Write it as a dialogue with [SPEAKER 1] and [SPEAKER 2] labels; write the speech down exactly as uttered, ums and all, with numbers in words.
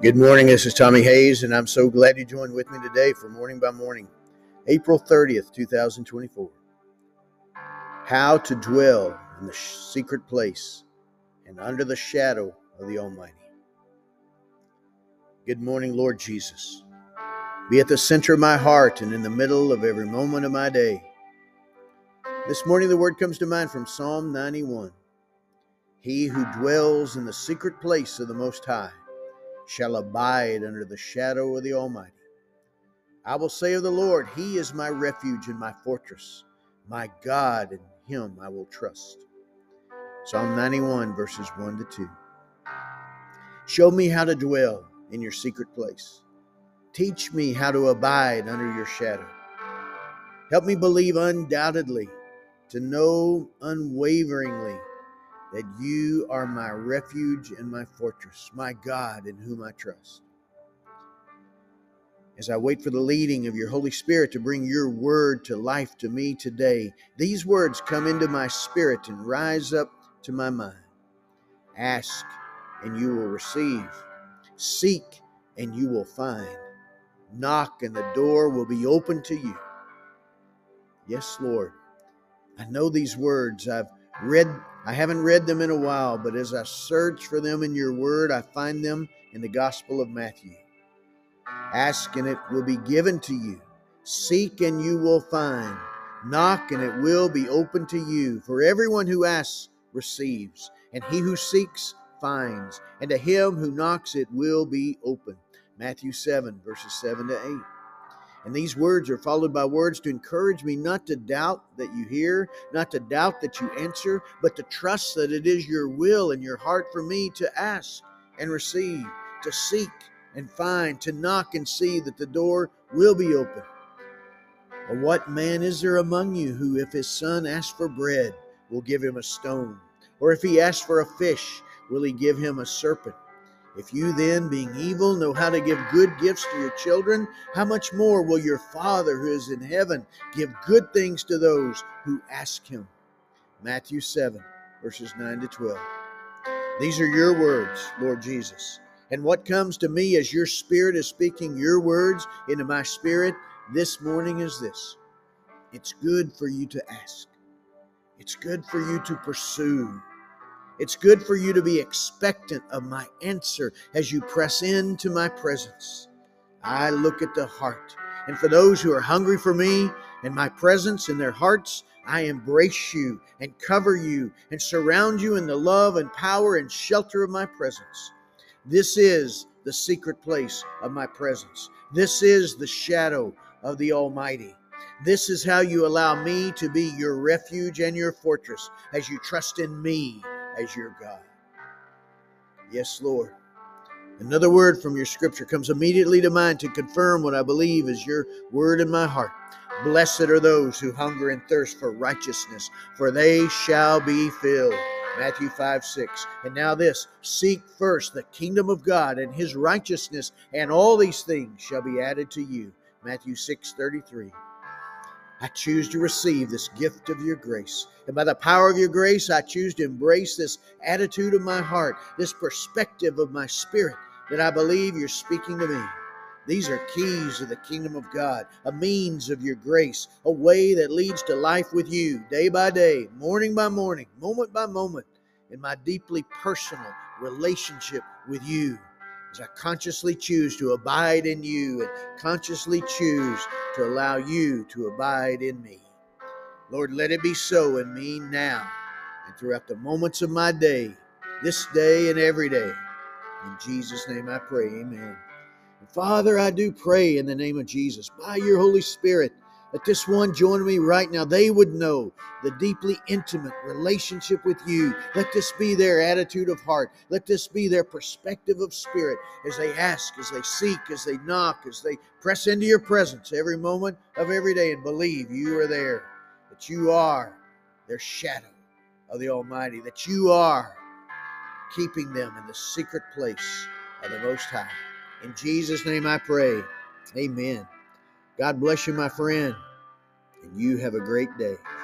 [SPEAKER 1] Good morning, this is Tommy Hayes, and I'm so glad you joined with me today for Morning by Morning, April thirtieth, twenty twenty-four. How to dwell in the secret place and under the shadow of the Almighty. Good morning, Lord Jesus. Be at the center of my heart and in the middle of every moment of my day. This morning the word comes to mind from Psalm ninety-one. He who dwells in the secret place of the Most High shall abide under the shadow of the Almighty. I will say of the Lord, He is my refuge and my fortress, my God, in Him I will trust. Psalm ninety-one, verses one to two. Show me how to dwell in your secret place. Teach me how to abide under your shadow. Help me believe undoubtedly, to know unwaveringly that you are my refuge and my fortress, my God in whom I trust. As I wait for the leading of your Holy Spirit to bring your word to life to me today, these words come into my spirit and rise up to my mind. Ask, and you will receive. Seek, and you will find. Knock, and the door will be open to you. Yes, Lord. I know these words. I've read, I haven't read them in a while, but as I search for them in your word, I find them in the Gospel of Matthew. Ask and it will be given to you. Seek and you will find. Knock and it will be open to you. For everyone who asks receives, and he who seeks finds, and to him who knocks it will be open. Matthew seven, verses seven to eight. And these words are followed by words to encourage me not to doubt that you hear, not to doubt that you answer, but to trust that it is your will and your heart for me to ask and receive, to seek and find, to knock and see that the door will be open. Or what man is there among you who, if his son asks for bread, will give him a stone? Or if he asks for a fish, will he give him a serpent? If you then, being evil, know how to give good gifts to your children, how much more will your Father who is in heaven give good things to those who ask him? Matthew seven, verses nine to twelve. These are your words, Lord Jesus. And what comes to me as your Spirit is speaking your words into my spirit this morning is this. It's good for you to ask. It's good for you to pursue. It's good for you to be expectant of my answer as you press into my presence. I look at the heart. And for those who are hungry for me and my presence in their hearts, I embrace you and cover you and surround you in the love and power and shelter of my presence. This is the secret place of my presence. This is the shadow of the Almighty. This is how you allow me to be your refuge and your fortress as you trust in me as your God. Yes, Lord. Another word from your scripture comes immediately to mind to confirm what I believe is your word in my heart. Blessed are those who hunger and thirst for righteousness, for they shall be filled. Matthew five, six. And now this, seek first the kingdom of God and his righteousness, and all these things shall be added to you. Matthew six, thirty-three. I choose to receive this gift of your grace. And by the power of your grace, I choose to embrace this attitude of my heart, this perspective of my spirit, that I believe you're speaking to me. These are keys of the kingdom of God, a means of your grace, a way that leads to life with you, day by day, morning by morning, moment by moment, in my deeply personal relationship with you, as I consciously choose to abide in you and consciously choose to allow you to abide in me. Lord, let it be so in me now and throughout the moments of my day, this day and every day. In Jesus' name I pray, amen. And Father, I do pray in the name of Jesus, by your Holy Spirit, that this one joining me right now, they would know the deeply intimate relationship with you. Let this be their attitude of heart. Let this be their perspective of spirit as they ask, as they seek, as they knock, as they press into your presence every moment of every day and believe you are there, that you are their shadow of the Almighty, that you are keeping them in the secret place of the Most High. In Jesus' name I pray. Amen. God bless you, my friend, and you have a great day.